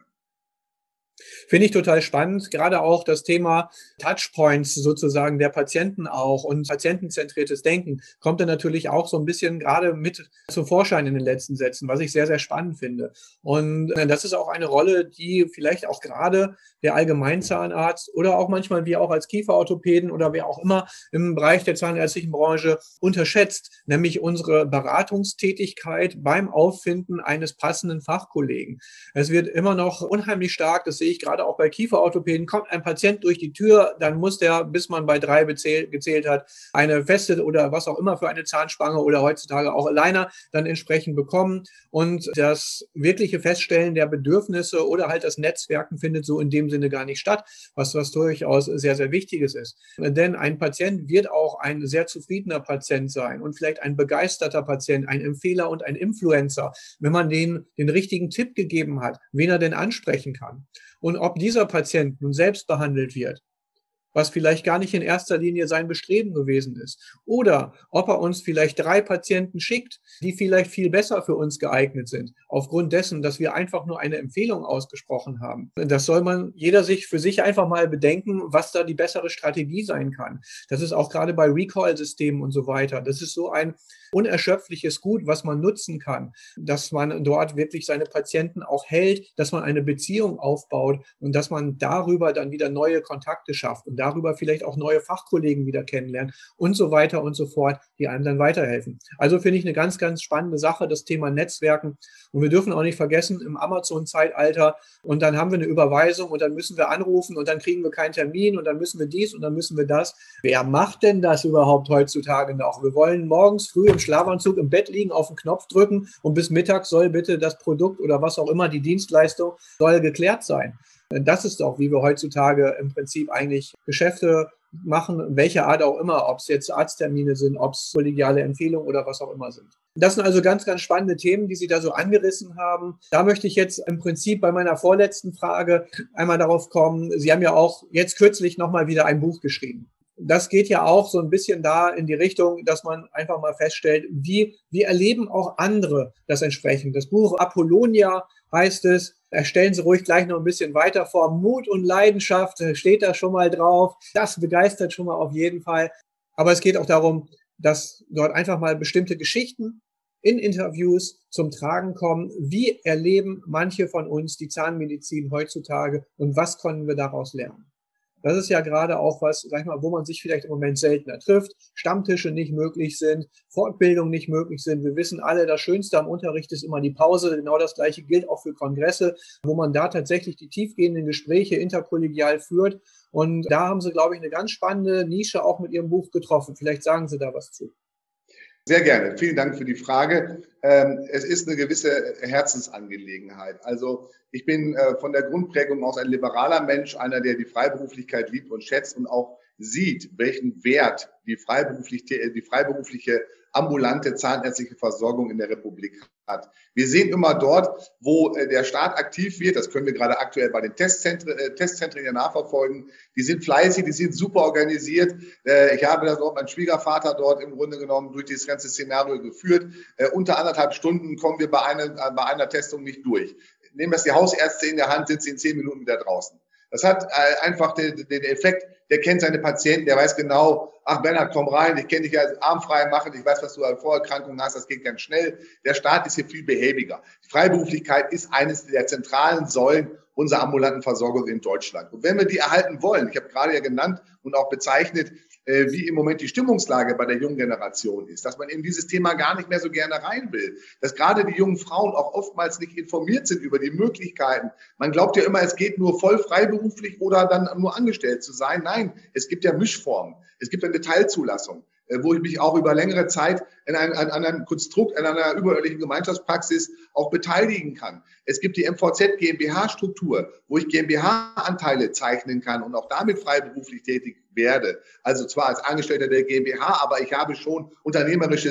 Finde ich total spannend, gerade auch das Thema Touchpoints sozusagen der Patienten auch und patientenzentriertes Denken kommt dann natürlich auch so ein bisschen gerade mit zum Vorschein in den letzten Sätzen, was ich sehr, sehr spannend finde. Und das ist auch eine Rolle, die vielleicht auch gerade der Allgemeinzahnarzt oder auch manchmal wir auch als Kieferorthopäden oder wer auch immer im Bereich der zahnärztlichen Branche unterschätzt, nämlich unsere Beratungstätigkeit beim Auffinden eines passenden Fachkollegen. Es wird immer noch unheimlich stark, das sehe ich gerade auch bei Kieferorthopäden, kommt ein Patient durch die Tür, dann muss der, bis man bei 3 gezählt hat, eine feste oder was auch immer für eine Zahnspange oder heutzutage auch Aligner dann entsprechend bekommen. Und das wirkliche Feststellen der Bedürfnisse oder halt das Netzwerken findet so in dem Sinne gar nicht statt, was durchaus sehr, sehr Wichtiges ist. Denn ein Patient wird auch ein sehr zufriedener Patient sein und vielleicht ein begeisterter Patient, ein Empfehler und ein Influencer, wenn man den richtigen Tipp gegeben hat, wen er denn ansprechen kann. Und ob dieser Patient nun selbst behandelt wird, was vielleicht gar nicht in erster Linie sein Bestreben gewesen ist. Oder ob er uns vielleicht 3 Patienten schickt, die vielleicht viel besser für uns geeignet sind, aufgrund dessen, dass wir einfach nur eine Empfehlung ausgesprochen haben. Das soll jeder für sich einfach mal bedenken, was da die bessere Strategie sein kann. Das ist auch gerade bei Recall-Systemen und so weiter. Das ist so ein unerschöpfliches Gut, was man nutzen kann, dass man dort wirklich seine Patienten auch hält, dass man eine Beziehung aufbaut und dass man darüber dann wieder neue Kontakte schafft und darüber vielleicht auch neue Fachkollegen wieder kennenlernen und so weiter und so fort, die einem dann weiterhelfen. Also finde ich eine ganz, ganz spannende Sache, das Thema Netzwerken. Und wir dürfen auch nicht vergessen, im Amazon-Zeitalter und dann haben wir eine Überweisung und dann müssen wir anrufen und dann kriegen wir keinen Termin und dann müssen wir dies und dann müssen wir das. Wer macht denn das überhaupt heutzutage noch? Wir wollen morgens früh im Schlafanzug im Bett liegen, auf den Knopf drücken und bis Mittag soll bitte das Produkt oder was auch immer, die Dienstleistung, soll geklärt sein. Das ist doch, wie wir heutzutage im Prinzip eigentlich Geschäfte machen, welcher Art auch immer, ob es jetzt Arzttermine sind, ob es kollegiale Empfehlungen oder was auch immer sind. Das sind also ganz, ganz spannende Themen, die Sie da so angerissen haben. Da möchte ich jetzt im Prinzip bei meiner vorletzten Frage einmal darauf kommen. Sie haben ja auch jetzt kürzlich nochmal wieder ein Buch geschrieben. Das geht ja auch so ein bisschen da in die Richtung, dass man einfach mal feststellt, wie erleben auch andere das entsprechend. Das Buch Apollonia heißt es, stellen Sie ruhig gleich noch ein bisschen weiter vor. Mut und Leidenschaft steht da schon mal drauf. Das begeistert schon mal auf jeden Fall. Aber es geht auch darum, dass dort einfach mal bestimmte Geschichten in Interviews zum Tragen kommen. Wie erleben manche von uns die Zahnmedizin heutzutage und was können wir daraus lernen? Das ist ja gerade auch was, sag ich mal, wo man sich vielleicht im Moment seltener trifft, Stammtische nicht möglich sind, Fortbildung nicht möglich sind. Wir wissen alle, das Schönste am Unterricht ist immer die Pause. Genau das Gleiche gilt auch für Kongresse, wo man da tatsächlich die tiefgehenden Gespräche interkollegial führt. Und da haben Sie, glaube ich, eine ganz spannende Nische auch mit Ihrem Buch getroffen. Vielleicht sagen Sie da was zu. Sehr gerne. Vielen Dank für die Frage. Es ist eine gewisse Herzensangelegenheit. Also ich bin von der Grundprägung aus ein liberaler Mensch, einer, der die Freiberuflichkeit liebt und schätzt und auch sieht, welchen Wert die freiberufliche ambulante zahnärztliche Versorgung in der Republik hat. Wir sehen immer dort, wo der Staat aktiv wird, das können wir gerade aktuell bei den Testzentren ja nachverfolgen, die sind fleißig, die sind super organisiert. Ich habe das auch mein Schwiegervater dort im Grunde genommen durch dieses ganze Szenario geführt. Unter 1,5 Stunden kommen wir bei einer Testung nicht durch. Nehmen das die Hausärzte in der Hand, sind sie in 10 Minuten wieder draußen. Das hat einfach den Effekt, der kennt seine Patienten, der weiß genau, ach Bernhard, komm rein, ich kenne dich ja armfrei machen, ich weiß, was du an Vorerkrankungen hast, das geht ganz schnell. Der Staat ist hier viel behäbiger. Die Freiberuflichkeit ist eines der zentralen Säulen unserer ambulanten Versorgung in Deutschland. Und wenn wir die erhalten wollen, ich habe gerade ja genannt und auch bezeichnet, wie im Moment die Stimmungslage bei der jungen Generation ist, dass man in dieses Thema gar nicht mehr so gerne rein will, dass gerade die jungen Frauen auch oftmals nicht informiert sind über die Möglichkeiten. Man glaubt ja immer, es geht nur voll freiberuflich oder dann nur angestellt zu sein. Nein, es gibt ja Mischformen. Es gibt eine Teilzulassung, wo ich mich auch über längere Zeit an einem Konstrukt, an einer überörtlichen Gemeinschaftspraxis auch beteiligen kann. Es gibt die MVZ GmbH-Struktur, wo ich GmbH-Anteile zeichnen kann und auch damit freiberuflich tätig werde. Also zwar als Angestellter der GmbH, aber ich habe schon unternehmerisches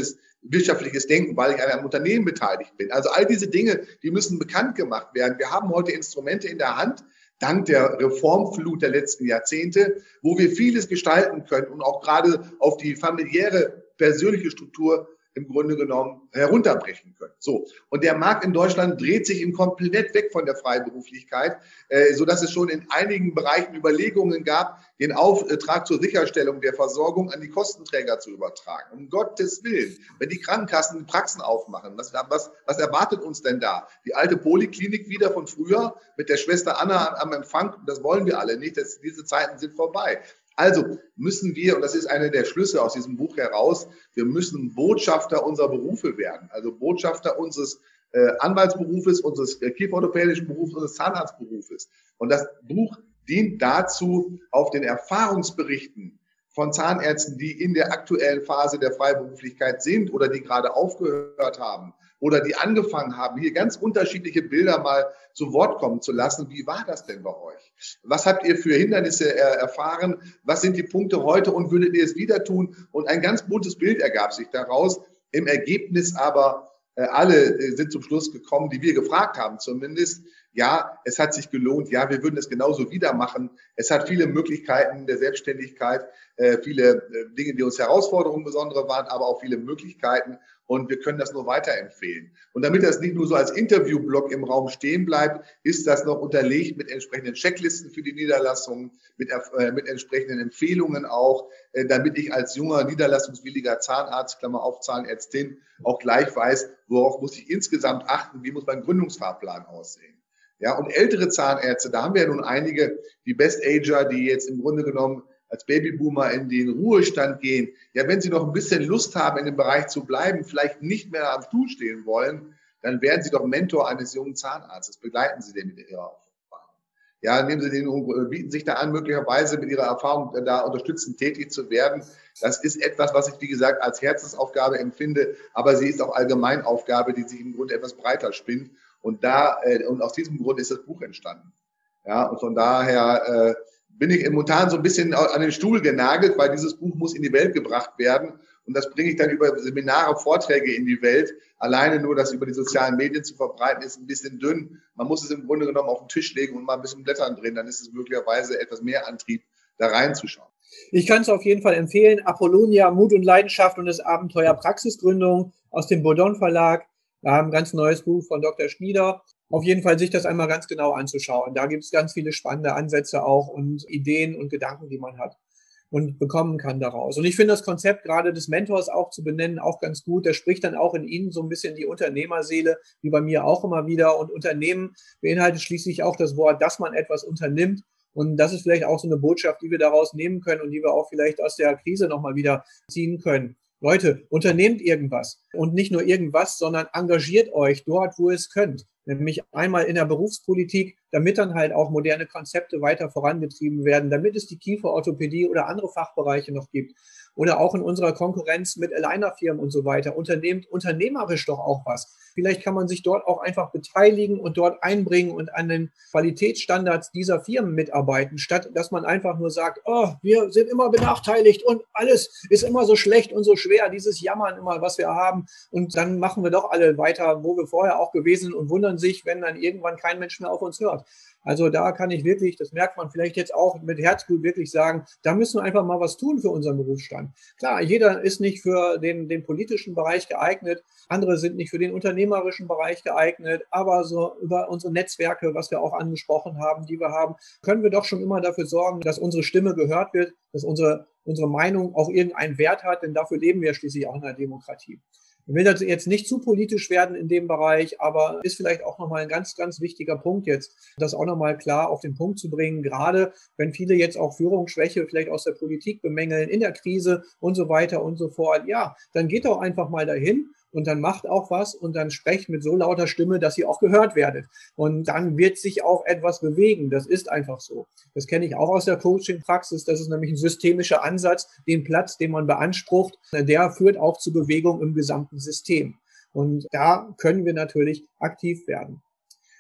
wirtschaftliches Denken, weil ich an einem Unternehmen beteiligt bin. Also all diese Dinge, die müssen bekannt gemacht werden. Wir haben heute Instrumente in der Hand, dank der Reformflut der letzten Jahrzehnte, wo wir vieles gestalten können und auch gerade auf die familiäre, persönliche Struktur im Grunde genommen herunterbrechen können. So. Und der Markt in Deutschland dreht sich komplett weg von der Freiberuflichkeit, sodass es schon in einigen Bereichen Überlegungen gab, den Auftrag zur Sicherstellung der Versorgung an die Kostenträger zu übertragen. Um Gottes Willen, wenn die Krankenkassen die Praxen aufmachen, was erwartet uns denn da? Die alte Poliklinik wieder von früher mit der Schwester Anna am Empfang? Das wollen wir alle nicht, diese Zeiten sind vorbei. Also müssen wir, und das ist einer der Schlüsse aus diesem Buch heraus, wir müssen Botschafter unserer Berufe werden, also Botschafter unseres Anwaltsberufes, unseres kieferorthopädischen Berufs, unseres Zahnarztberufes. Und das Buch dient dazu, auf den Erfahrungsberichten von Zahnärzten, die in der aktuellen Phase der Freiberuflichkeit sind oder die gerade aufgehört haben oder die angefangen haben, hier ganz unterschiedliche Bilder mal zu Wort kommen zu lassen. Wie war das denn bei euch? Was habt ihr für Hindernisse erfahren? Was sind die Punkte heute und würdet ihr es wieder tun? Und ein ganz buntes Bild ergab sich daraus. Im Ergebnis aber alle sind zum Schluss gekommen, die wir gefragt haben zumindest. Ja, es hat sich gelohnt. Ja, wir würden es genauso wieder machen. Es hat viele Möglichkeiten der Selbstständigkeit, viele Dinge, die uns Herausforderungen besondere waren, aber auch viele Möglichkeiten. Und wir können das nur weiterempfehlen. Und damit das nicht nur so als Interviewblock im Raum stehen bleibt, ist das noch unterlegt mit entsprechenden Checklisten für die Niederlassungen, mit entsprechenden Empfehlungen auch, damit ich als junger, niederlassungswilliger Zahnarzt, Klammer auf, Zahnärztin, auch gleich weiß, worauf muss ich insgesamt achten, wie muss mein Gründungsfahrplan aussehen. Ja, und ältere Zahnärzte, da haben wir ja nun einige, die Best-Ager, die jetzt im Grunde genommen als Babyboomer in den Ruhestand gehen. Ja, wenn Sie noch ein bisschen Lust haben, in dem Bereich zu bleiben, vielleicht nicht mehr am Stuhl stehen wollen, dann werden Sie doch Mentor eines jungen Zahnarztes. Begleiten Sie den mit Ihrer Erfahrung. Ja, nehmen Sie den und bieten sich da an, möglicherweise mit Ihrer Erfahrung da unterstützend tätig zu werden. Das ist etwas, was ich, wie gesagt, als Herzensaufgabe empfinde, aber sie ist auch Allgemeinaufgabe, die sich im Grunde etwas breiter spinnt. Und aus diesem Grund ist das Buch entstanden. Ja, und von daher bin ich momentan so ein bisschen an den Stuhl genagelt, weil dieses Buch muss in die Welt gebracht werden. Und das bringe ich dann über Seminare, Vorträge in die Welt. Alleine nur das über die sozialen Medien zu verbreiten, ist ein bisschen dünn. Man muss es im Grunde genommen auf den Tisch legen und mal ein bisschen Blättern drin. Dann ist es möglicherweise etwas mehr Antrieb, da reinzuschauen. Ich kann es auf jeden Fall empfehlen. Apollonia, Mut und Leidenschaft und das Abenteuer Praxisgründung aus dem Bourdon Verlag. Wir haben ein ganz neues Buch von Dr. Schnieder. Auf jeden Fall sich das einmal ganz genau anzuschauen. Da gibt es ganz viele spannende Ansätze auch und Ideen und Gedanken, die man hat und bekommen kann daraus. Und ich finde das Konzept gerade des Mentors auch zu benennen auch ganz gut. Der spricht dann auch in Ihnen so ein bisschen die Unternehmerseele, wie bei mir auch immer wieder. Und Unternehmen beinhaltet schließlich auch das Wort, dass man etwas unternimmt. Und das ist vielleicht auch so eine Botschaft, die wir daraus nehmen können und die wir auch vielleicht aus der Krise nochmal wieder ziehen können. Leute, unternehmt irgendwas und nicht nur irgendwas, sondern engagiert euch dort, wo ihr es könnt. Nämlich einmal in der Berufspolitik, damit dann halt auch moderne Konzepte weiter vorangetrieben werden, damit es die Kieferorthopädie oder andere Fachbereiche noch gibt. Oder auch in unserer Konkurrenz mit Aligner-Firmen und so weiter. Unternehmt unternehmerisch doch auch was. Vielleicht kann man sich dort auch einfach beteiligen und dort einbringen und an den Qualitätsstandards dieser Firmen mitarbeiten, statt dass man einfach nur sagt, oh, wir sind immer benachteiligt und alles ist immer so schlecht und so schwer, dieses Jammern immer, was wir haben. Und dann machen wir doch alle weiter, wo wir vorher auch gewesen sind und wundern sich, wenn dann irgendwann kein Mensch mehr auf uns hört. Also da kann ich wirklich, das merkt man vielleicht jetzt auch mit Herzblut wirklich sagen, da müssen wir einfach mal was tun für unseren Berufsstand. Klar, jeder ist nicht für den politischen Bereich geeignet, andere sind nicht für den unternehmerischen Bereich geeignet, aber so über unsere Netzwerke, was wir auch angesprochen haben, die wir haben, können wir doch schon immer dafür sorgen, dass unsere Stimme gehört wird, dass unsere Meinung auch irgendeinen Wert hat, denn dafür leben wir schließlich auch in einer Demokratie. Ich will das jetzt nicht zu politisch werden in dem Bereich, aber ist vielleicht auch nochmal ein ganz, ganz wichtiger Punkt jetzt, das auch nochmal klar auf den Punkt zu bringen, gerade wenn viele jetzt auch Führungsschwäche vielleicht aus der Politik bemängeln, in der Krise und so weiter und so fort. Ja, dann geht doch einfach mal dahin und dann macht auch was und dann sprecht mit so lauter Stimme, dass ihr auch gehört werdet. Und dann wird sich auch etwas bewegen. Das ist einfach so. Das kenne ich auch aus der Coaching-Praxis. Das ist nämlich ein systemischer Ansatz. Den Platz, den man beansprucht, der führt auch zu Bewegung im gesamten System. Und da können wir natürlich aktiv werden.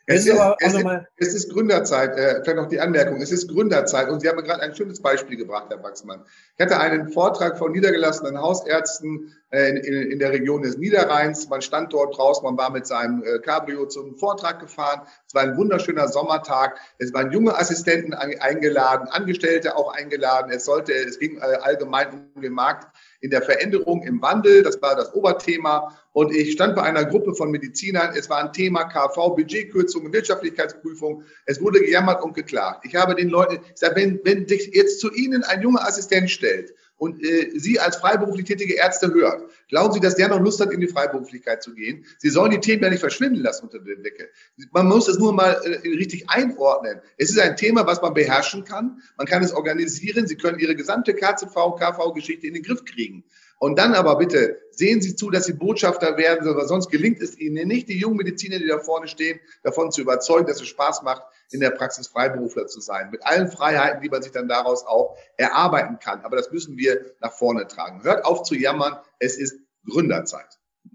Es ist Gründerzeit, vielleicht noch die Anmerkung, es ist Gründerzeit und Sie haben mir gerade ein schönes Beispiel gebracht, Herr Baxmann. Ich hatte einen Vortrag von niedergelassenen Hausärzten in der Region des Niederrheins. Man stand dort draußen, man war mit seinem Cabrio zum Vortrag gefahren. Es war ein wunderschöner Sommertag. Es waren junge Assistenten eingeladen, Angestellte auch eingeladen. Es ging allgemein um den Markt in der Veränderung, im Wandel. Das war das Oberthema. Und ich stand bei einer Gruppe von Medizinern. Es war ein Thema KV, Budgetkürzungen, Wirtschaftlichkeitsprüfung. Es wurde gejammert und geklagt. Ich habe den Leuten gesagt, wenn sich jetzt zu Ihnen ein junger Assistent stellt und Sie als freiberuflich tätige Ärzte hört, glauben Sie, dass der noch Lust hat, in die Freiberuflichkeit zu gehen? Sie sollen die Themen ja nicht verschwinden lassen unter der Decke. Man muss es nur mal richtig einordnen. Es ist ein Thema, was man beherrschen kann. Man kann es organisieren. Sie können Ihre gesamte KV-Geschichte in den Griff kriegen. Und dann aber bitte sehen Sie zu, dass Sie Botschafter werden, weil sonst gelingt es Ihnen nicht, die jungen Mediziner, die da vorne stehen, davon zu überzeugen, dass es Spaß macht, in der Praxis Freiberufler zu sein. Mit allen Freiheiten, die man sich dann daraus auch erarbeiten kann. Aber das müssen wir nach vorne tragen. Hört auf zu jammern, es ist Gründerzeit.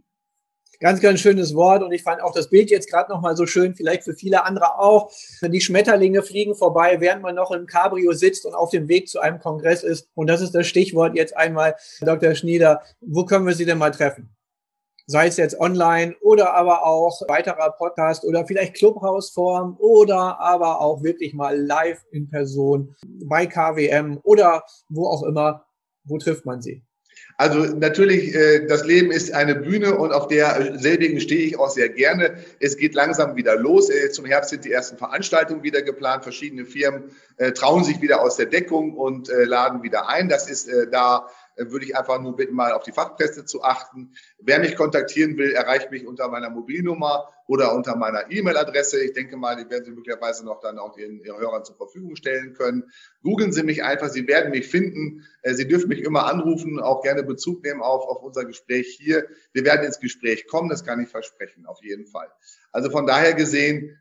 Ganz, ganz schönes Wort und ich fand auch das Bild jetzt gerade nochmal so schön, vielleicht für viele andere auch. Die Schmetterlinge fliegen vorbei, während man noch im Cabrio sitzt und auf dem Weg zu einem Kongress ist. Und das ist das Stichwort jetzt einmal, Dr. Schnieder. Wo können wir Sie denn mal treffen? Sei es jetzt online oder aber auch weiterer Podcast oder vielleicht Clubhouse-Form oder aber auch wirklich mal live in Person bei KWM oder wo auch immer. Wo trifft man Sie? Also natürlich, das Leben ist eine Bühne und auf der selbigen stehe ich auch sehr gerne. Es geht langsam wieder los. Zum Herbst sind die ersten Veranstaltungen wieder geplant. Verschiedene Firmen trauen sich wieder aus der Deckung und laden wieder ein. Das ist würde ich einfach nur bitten, mal auf die Fachpresse zu achten. Wer mich kontaktieren will, erreicht mich unter meiner Mobilnummer oder unter meiner E-Mail-Adresse. Ich denke mal, die werden Sie möglicherweise noch dann auch Ihren Hörern zur Verfügung stellen können. Googeln Sie mich einfach, Sie werden mich finden. Sie dürfen mich immer anrufen, auch gerne Bezug nehmen auf unser Gespräch hier. Wir werden ins Gespräch kommen, das kann ich versprechen, auf jeden Fall. Also von daher gesehen,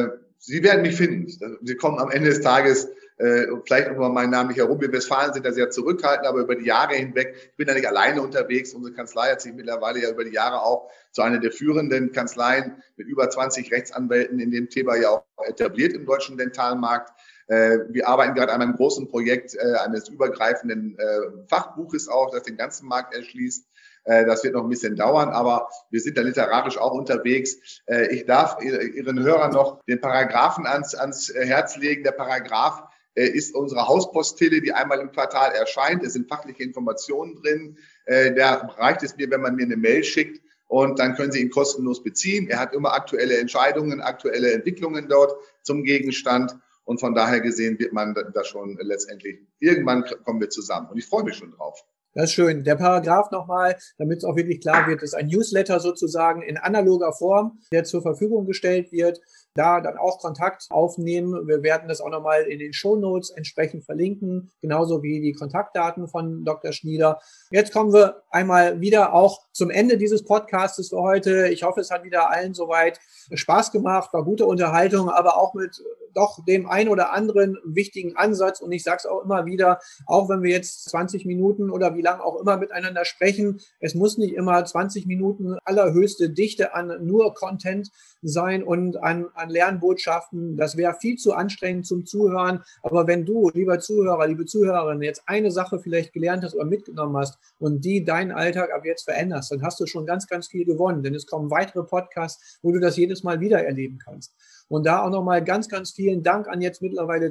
Sie werden mich finden. Sie kommen am Ende des Tages vielleicht auch mal meinen Namen nicht herum. Wir Westfalen sind da sehr zurückhaltend, aber über die Jahre hinweg, ich bin da nicht alleine unterwegs. Unsere Kanzlei hat sich mittlerweile ja über die Jahre auch zu einer der führenden Kanzleien mit über 20 Rechtsanwälten in dem Thema ja auch etabliert im deutschen Dentalmarkt. Wir arbeiten gerade an einem großen Projekt eines übergreifenden Fachbuches auch, das den ganzen Markt erschließt. Das wird noch ein bisschen dauern, aber wir sind da literarisch auch unterwegs. Ich darf Ihren Hörern noch den Paragraphen ans Herz legen. Der Paragraph ist unsere Hauspostille, die einmal im Quartal erscheint. Es sind fachliche Informationen drin. Da reicht es mir, wenn man mir eine Mail schickt und dann können Sie ihn kostenlos beziehen. Er hat immer aktuelle Entscheidungen, aktuelle Entwicklungen dort zum Gegenstand. Und von daher gesehen wird man da schon letztendlich, irgendwann kommen wir zusammen. Und ich freue mich schon drauf. Das ist schön. Der Paragraph nochmal, damit es auch wirklich klar wird, ist ein Newsletter sozusagen in analoger Form, der zur Verfügung gestellt wird. Da dann auch Kontakt aufnehmen. Wir werden das auch nochmal in den Shownotes entsprechend verlinken, genauso wie die Kontaktdaten von Dr. Schnieder. Jetzt kommen wir einmal wieder auch zum Ende dieses Podcastes für heute. Ich hoffe, es hat wieder allen soweit Spaß gemacht, war gute Unterhaltung, aber auch mit doch dem ein oder anderen wichtigen Ansatz. Und ich sage es auch immer wieder, auch wenn wir jetzt 20 Minuten oder wie lange auch immer miteinander sprechen, es muss nicht immer 20 Minuten allerhöchste Dichte an nur Content sein und an Lernbotschaften. Das wäre viel zu anstrengend zum Zuhören. Aber wenn du, lieber Zuhörer, liebe Zuhörerin, jetzt eine Sache vielleicht gelernt hast oder mitgenommen hast und die deinen Alltag ab jetzt veränderst, dann hast du schon ganz, ganz viel gewonnen. Denn es kommen weitere Podcasts, wo du das jedes Mal wieder erleben kannst. Und da auch nochmal ganz, ganz vielen Dank an jetzt mittlerweile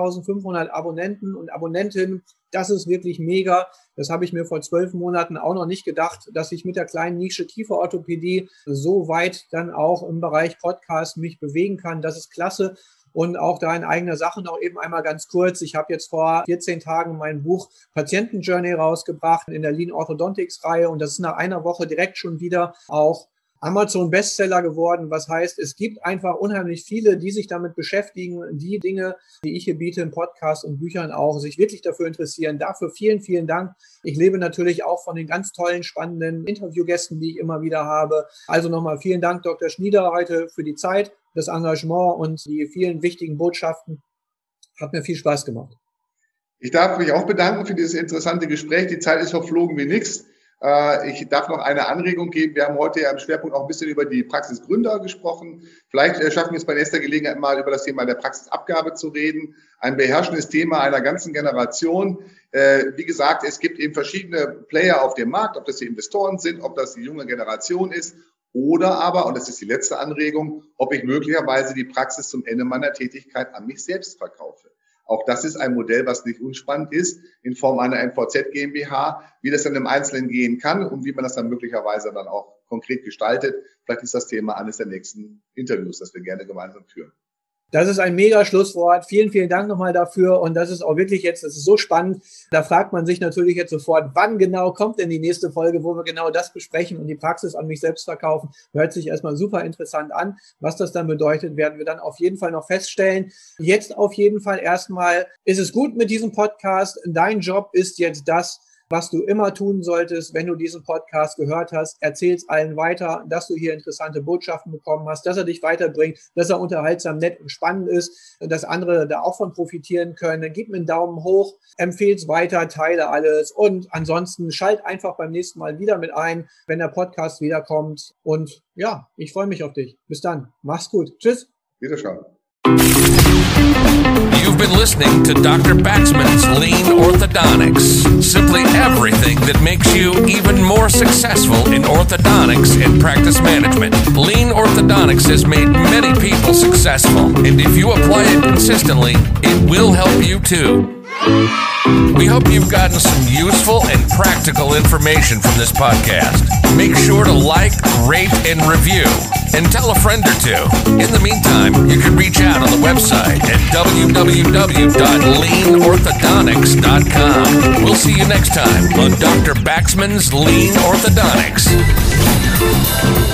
2500 Abonnenten und Abonnentinnen. Das ist wirklich mega. Das habe ich mir vor 12 Monaten auch noch nicht gedacht, dass ich mit der kleinen Nische Kieferorthopädie so weit dann auch im Bereich Podcast mich bewegen kann. Das ist klasse. Und auch da in eigener Sache noch eben einmal ganz kurz. Ich habe jetzt vor 14 Tagen mein Buch Patientenjourney rausgebracht in der Lean Orthodontics Reihe. Und das ist nach einer Woche direkt schon wieder auch Amazon-Bestseller geworden, was heißt, es gibt einfach unheimlich viele, die sich damit beschäftigen, die Dinge, die ich hier biete im Podcast und Büchern auch, sich wirklich dafür interessieren. Dafür vielen, vielen Dank. Ich lebe natürlich auch von den ganz tollen, spannenden Interviewgästen, die ich immer wieder habe. Also nochmal vielen Dank, Dr. Schnieder, heute für die Zeit, das Engagement und die vielen wichtigen Botschaften. Hat mir viel Spaß gemacht. Ich darf mich auch bedanken für dieses interessante Gespräch. Die Zeit ist verflogen wie nichts. Ich darf noch eine Anregung geben. Wir haben heute ja im Schwerpunkt auch ein bisschen über die Praxisgründer gesprochen. Vielleicht schaffen wir es bei nächster Gelegenheit mal über das Thema der Praxisabgabe zu reden. Ein beherrschendes Thema einer ganzen Generation. Wie gesagt, es gibt eben verschiedene Player auf dem Markt, ob das die Investoren sind, ob das die junge Generation ist oder aber, und das ist die letzte Anregung, ob ich möglicherweise die Praxis zum Ende meiner Tätigkeit an mich selbst verkaufe. Auch das ist ein Modell, was nicht unspannend ist, in Form einer NVZ GmbH, wie das dann im Einzelnen gehen kann und wie man das dann möglicherweise dann auch konkret gestaltet. Vielleicht ist das Thema eines der nächsten Interviews, das wir gerne gemeinsam führen. Das ist ein mega Schlusswort. Vielen, vielen Dank nochmal dafür. Und das ist auch wirklich jetzt, das ist so spannend. Da fragt man sich natürlich jetzt sofort, wann genau kommt denn die nächste Folge, wo wir genau das besprechen und die Praxis an mich selbst verkaufen. Hört sich erstmal super interessant an. Was das dann bedeutet, werden wir dann auf jeden Fall noch feststellen. Jetzt auf jeden Fall erstmal ist es gut mit diesem Podcast. Dein Job ist jetzt das, was du immer tun solltest, wenn du diesen Podcast gehört hast. Erzähl's allen weiter, dass du hier interessante Botschaften bekommen hast, dass er dich weiterbringt, dass er unterhaltsam, nett und spannend ist, dass andere da auch von profitieren können. Gib mir einen Daumen hoch, empfehl's weiter, teile alles und ansonsten schalt einfach beim nächsten Mal wieder mit ein, wenn der Podcast wiederkommt. Und ja, ich freue mich auf dich. Bis dann. Mach's gut. Tschüss. Wiederschauen. You've been listening to Dr. Baxman's Lean Orthodontics. Simply everything that makes you even more successful in orthodontics and practice management. Lean Orthodontics has made many people successful, and if you apply it consistently, it will help you too. We hope you've gotten some useful and practical information from this podcast. Make sure to like, rate, and review, and tell a friend or two. In the meantime, you can reach out on the website at www.leanorthodontics.com. We'll see you next time on Dr. Baxman's Lean Orthodontics.